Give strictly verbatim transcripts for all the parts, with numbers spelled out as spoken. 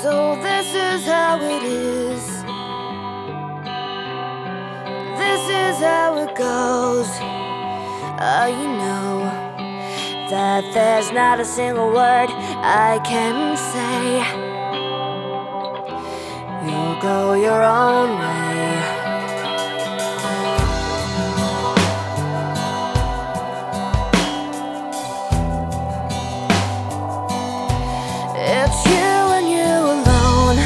So this is how it is. This is how it goes. I know that there's not a single word I can say. You'll go your own way. It's you and you alone.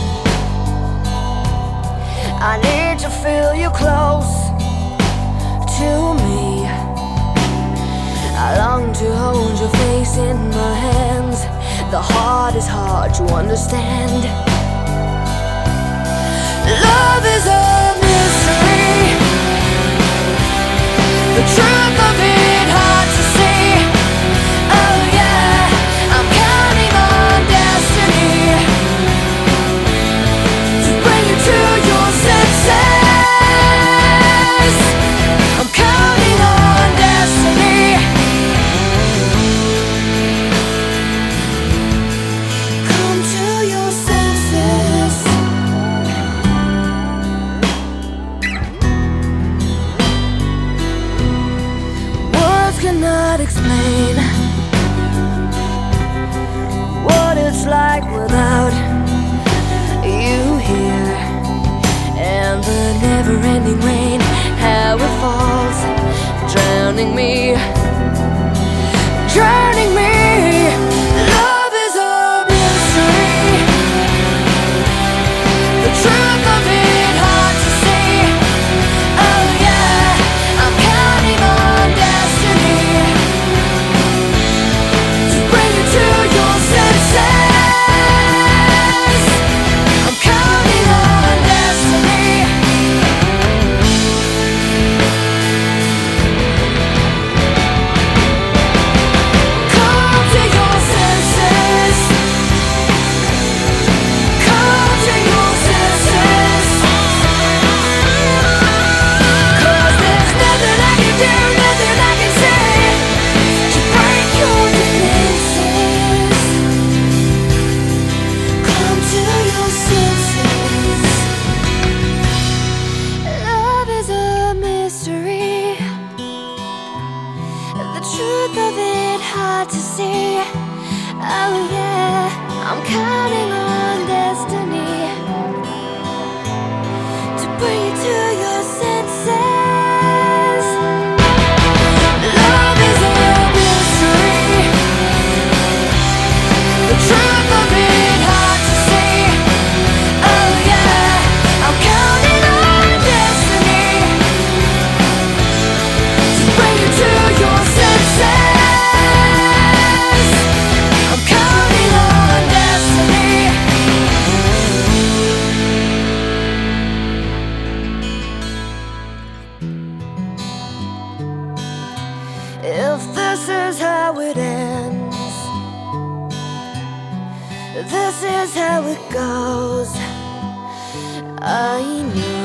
I need to feel you close to me. I long to hold your face in my hands. The heart is hard to understand. Love is a mystery. The truth of it hard to see. Oh yeah, I'm counting on destiny to bring you to your senses. I'm counting on destiny. Come to your senses. Words cannot explain what it's like without you here. And the never-ending rain, how it falls, drowning me, drowning me. Love is a mystery. The truth of it hard to see. Oh yeah, I'm counting on destiny to bring you to your senses. I'm counting on destiny. Come to your senses. Come to your senses. 'Cause there's nothing I can do, nothing I can say to break your defenses. Come to your senses. Love is a mystery. The truth of it hard to see. Oh yeah, I'm counting on destiny to bring you to your senses. Love is a mystery. The truth of it hard to see. Oh yeah, I'm counting on destiny to bring you to your senses. I'm counting on destiny. If this is how it ends, this is how it goes. I know